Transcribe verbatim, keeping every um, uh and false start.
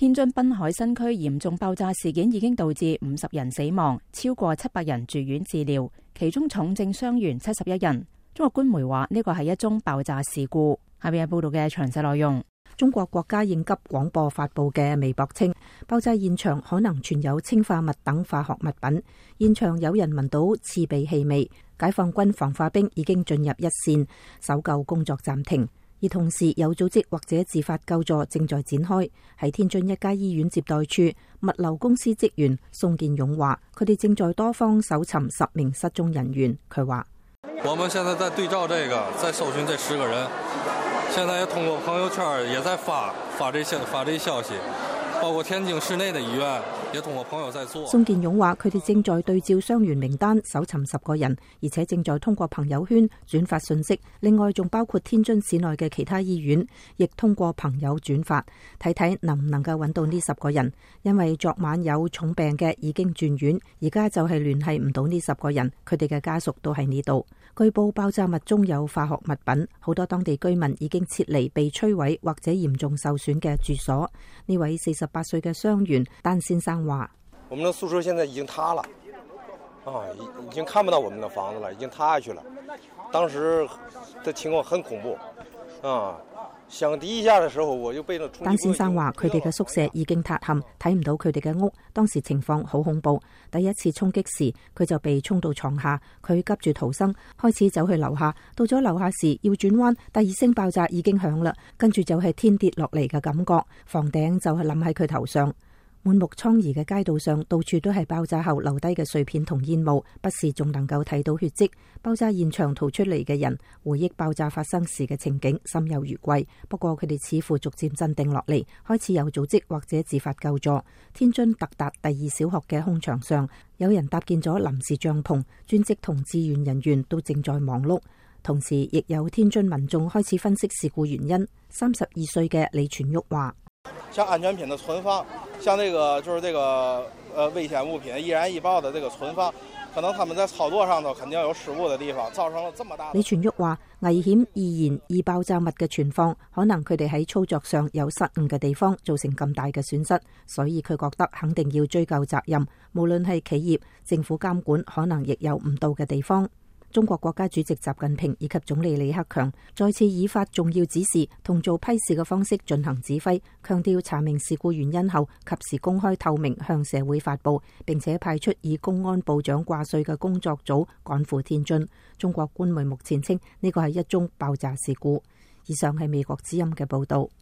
天津濱海新區嚴重爆炸事件已經導致五十人死亡，超過七百人住院治療，其中重症傷員七十一人。中國官媒話呢個係一宗爆炸事故。下邊係報道嘅詳細內容。 中國國家應急廣播發布嘅微博稱，爆炸現場可能存有氰化物等化學物品，現場有人聞到刺鼻氣味，解放軍防化兵已經進入一線，搜救工作暫停。而同時有組織或者自發救助正在展開。喺天津一家醫院接待處，物流公司職員宋建勇話，佢哋正在多方搜尋十名失蹤人員。佢話： 我們現在在對照這個，在搜尋這十個人，現在也通過朋友圈也在發發這些發這消息，包括天津市內的醫院也通過朋友在做。 宋建勇話：佢哋正在對照傷員名單，搜尋十個人，而且正在通過朋友圈轉發信息。另外，仲包括天津市內嘅其他醫院，亦通過朋友轉發，睇睇能唔能夠揾到呢十個人。因為昨晚有重病嘅已經轉院，而家就係聯繫唔到呢十個人，佢哋嘅家屬都喺呢度。據報爆炸物中有化學物品，好多當地居民已經撤離被摧毀或者嚴重受損嘅住所。呢位四十八歲嘅傷員丹先生話： 我們的宿舍現在已經塌了，啊，已已經看不到我們的房子了，已經塌下去了。當時的情況很恐怖，啊。想第一下嘅時候，我就被那。 丹先生話：佢哋嘅宿舍已經塌陷，睇唔到佢哋嘅屋。當時情況好恐怖。第一次衝擊時，佢就被衝到床下，佢急住逃生，開始走去樓下。到咗樓下時要轉彎，第二聲爆炸已經響啦，跟住就係天跌落嚟嘅感覺，房頂就係冧喺佢頭上。滿目瘡痍嘅街道上，到處都係爆炸後留低嘅碎片同煙霧，不時仲能夠睇到血跡。爆炸現場逃出嚟嘅人回憶爆炸發生時嘅情景，心有餘悸。不過佢哋似乎逐漸鎮定落嚟，開始有組織或者自發救助。天津特達第二小學嘅空場上，有人搭建咗臨時帳篷，專職同志願人員都正在忙碌。同時，亦有天津民眾開始分析事故原因。三十二歲嘅李全玉話： 像安全品的存放，像這個就是這個呃危險物品易燃易爆的這個存放，可能他們在操作上頭肯定有失誤的地方，造成了這麼大。 李全玉話：危險易燃易爆炸物嘅存放，可能佢哋喺操作上有失誤嘅地方，造成咁大嘅損失，所以佢覺得肯定要追究責任。無論係企業、政府監管，可能亦有唔到嘅地方。中國國家主席習近平以及總理李克強再次以發重要指示同做批示嘅方式進行指揮，強調查明事故原因後及時公開透明向社會發布，並且派出以公安部長掛帥嘅工作組趕赴天津。中國官媒目前稱呢個係一宗爆炸事故。以上係美國之音嘅報道。